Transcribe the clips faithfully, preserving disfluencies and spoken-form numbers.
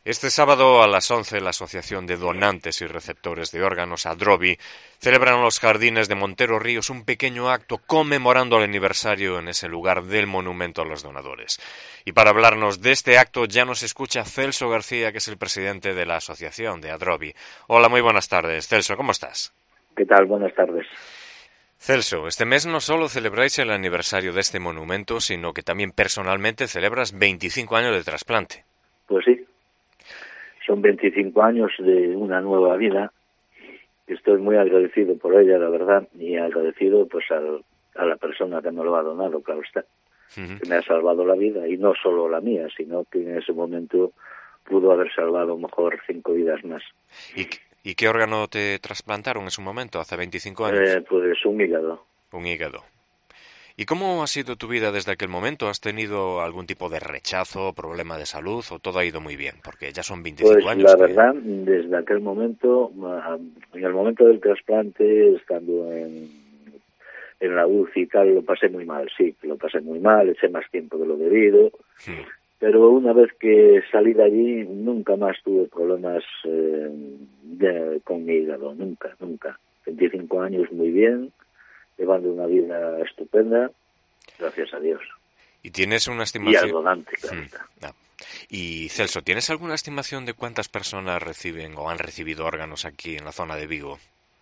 Este sábado a las once la Asociación de Donantes y Receptores de Órganos, ADROBI, celebran en los jardines de Montero Ríos un pequeño acto conmemorando el aniversario en ese lugar del monumento a los donadores. Y para hablarnos de este acto ya nos escucha Celso García, que es el presidente de la Asociación de ADROBI. Hola, muy buenas tardes. Celso, ¿cómo estás? ¿Qué tal? Buenas tardes. Celso, este mes no solo celebráis el aniversario de este monumento, sino que también personalmente celebras veinticinco años de trasplante. Pues sí, son veinticinco años de una nueva vida. Estoy muy agradecido por ella, la verdad, y agradecido pues al, a la persona que me lo ha donado, claro está, uh-huh. que me ha salvado la vida, y no solo la mía, sino que en ese momento pudo haber salvado a lo mejor cinco vidas más. ¿Y, ¿Y qué órgano te trasplantaron en su momento, hace veinticinco años? Eh, pues un hígado. Un hígado. ¿Y cómo ha sido tu vida desde aquel momento? ¿Has tenido algún tipo de rechazo, problema de salud o todo ha ido muy bien? Porque ya son veinticinco pues años. Pues la que... verdad, desde aquel momento, en el momento del trasplante, estando en, en la U C I y tal, lo pasé muy mal, sí, lo pasé muy mal, eché más tiempo de lo debido. Hmm. Pero una vez que salí de allí, nunca más tuve problemas eh, de, con mi hígado, nunca, nunca. veinticinco años muy bien, llevando una vida estupenda, gracias a Dios. ¿Y tienes una estimación? Y al donante, claro hmm. está. Ah. Y Celso, ¿tienes alguna estimación de cuántas personas reciben o han recibido órganos aquí en la zona de Vigo?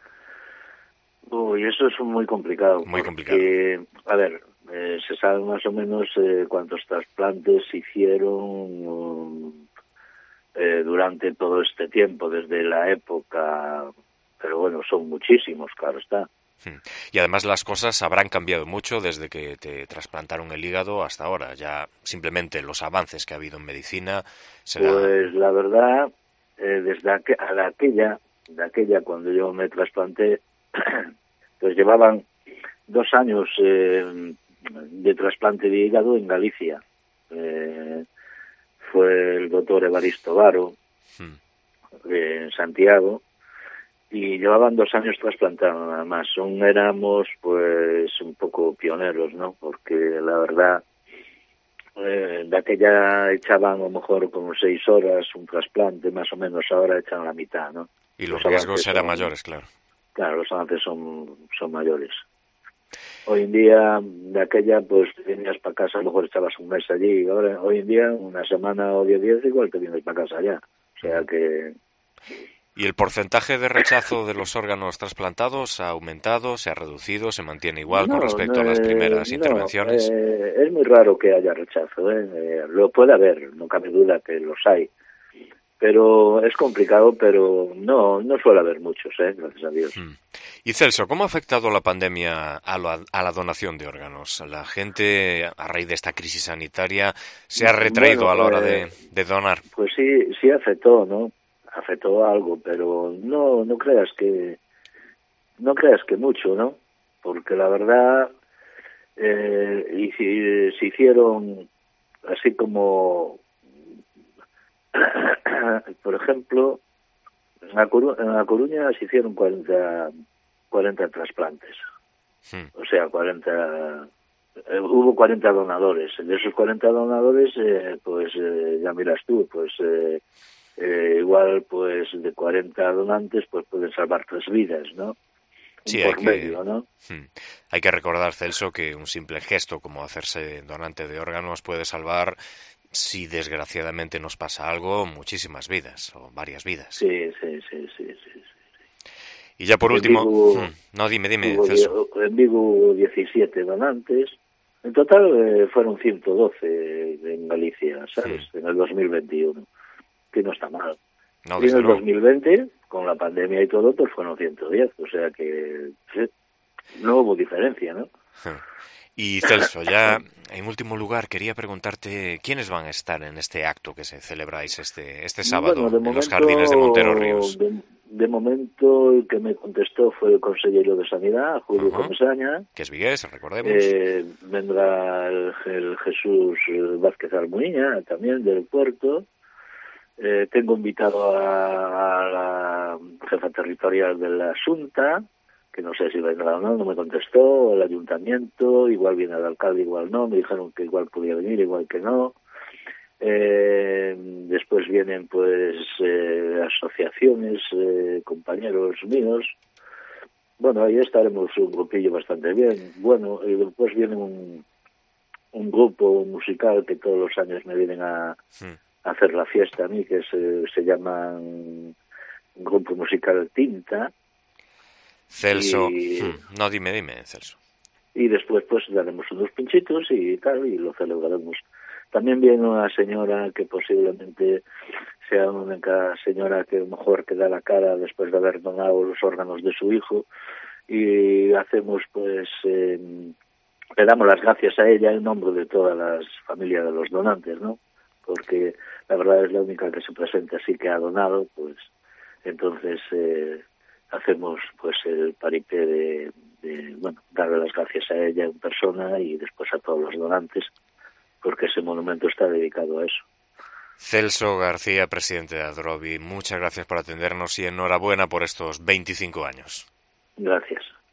Uy, eso es muy complicado. Muy porque, complicado. A ver, eh, se sabe más o menos eh, cuántos trasplantes se hicieron um, eh, durante todo este tiempo, desde la época, pero bueno, son muchísimos, claro está. Y además las cosas habrán cambiado mucho desde que te trasplantaron el hígado hasta ahora. Ya simplemente los avances que ha habido en medicina será... Pues la verdad, eh, desde aqu- a la aquella, de aquella cuando yo me trasplanté, pues llevaban dos años eh, de trasplante de hígado en Galicia. Eh, fue el doctor Evaristo Varo, hmm. eh, en Santiago, y llevaban dos años trasplantando nada más. Son, éramos pues un poco pioneros, ¿no? Porque la verdad, eh, de aquella echaban a lo mejor como seis horas un trasplante, más o menos ahora echan la mitad, ¿no? Y los, los riesgos eran son, mayores, claro. Claro, los avances son, son mayores. Hoy en día, de aquella, pues venías para casa, a lo mejor estabas un mes allí, y ahora, hoy en día, una semana o diez días, igual te vienes para casa ya. O sea que... ¿Y el porcentaje de rechazo de los órganos trasplantados ha aumentado, se ha reducido, se mantiene igual no, con respecto no, a las primeras no, intervenciones? Eh, es muy raro que haya rechazo, ¿eh? Eh, lo puede haber, no cabe duda que los hay. Pero es complicado, pero no no suele haber muchos, ¿eh? Gracias a Dios. Hmm. Y Celso, ¿cómo ha afectado la pandemia a la, a la donación de órganos? La gente, a raíz de esta crisis sanitaria, se ha retraído bueno, a la hora eh, de, de donar. Pues sí, sí afectó, ¿no? Afectó algo, pero no no creas que no creas que mucho, ¿no? Porque la verdad, eh, y si, se hicieron así como, por ejemplo, en La, Coru- en La Coruña se hicieron cuarenta, cuarenta trasplantes. Hmm. O sea, cuarenta... Eh, hubo cuarenta donadores. De esos cuarenta donadores, eh, pues eh, ya miras tú, pues eh, eh, igual pues de cuarenta donantes pues pueden salvar tres vidas, ¿no? Sí, por hay que, medio, ¿no? Hmm. Hay que recordar, Celso, que un simple gesto como hacerse donante de órganos puede salvar, si desgraciadamente nos pasa algo, muchísimas vidas o varias vidas. Sí, sí, sí, sí, sí. sí. Y ya por en último, Vigo, hmm. no, dime, dime, hubo, Celso. En Vigo hubo diecisiete donantes. En total eh, fueron ciento doce en Galicia, ¿sabes? Hmm. En el dos mil veintiuno, que no está mal. No, y en el luego. dos mil veinte, con la pandemia y todo, pues fueron ciento diez, o sea que sí, no hubo diferencia, ¿no? Y Celso, ya en último lugar quería preguntarte quiénes van a estar en este acto que se celebráis este este sábado bueno, de en momento, los jardines de Montero Ríos. De, de momento el que me contestó fue el consejero de Sanidad, Julio uh-huh. Comesaña. Que es vigués, recordemos. Eh, vendrá el, el Jesús Vázquez Almuña, también del puerto. Eh, tengo invitado a, a la jefa territorial de la Xunta, que no sé si vendrá o no, no me contestó, el ayuntamiento, igual viene el alcalde, igual no, me dijeron que igual podía venir, igual que no. Eh, después vienen pues eh, asociaciones, eh, compañeros míos. Bueno, ahí estaremos un grupillo bastante bien. Bueno, y después viene un, un grupo musical que todos los años me vienen a, sí. a hacer la fiesta a mí, que se, se llama un grupo musical Tinta. Celso, y, hmm. no, dime, dime, Celso. Y después pues daremos unos pinchitos y tal, y lo celebraremos. También viene una señora que posiblemente sea una única señora que mejor que da la cara después de haber donado los órganos de su hijo, y hacemos pues eh, le damos las gracias a ella en nombre de todas las familias de los donantes, ¿no? Porque la verdad es la única que se presenta así que ha donado, pues entonces eh, hacemos pues el paripé de, de bueno, darle las gracias a ella en persona y después a todos los donantes, porque ese monumento está dedicado a eso. Celso García, presidente de Adrobi, muchas gracias por atendernos y enhorabuena por estos veinticinco años. Gracias.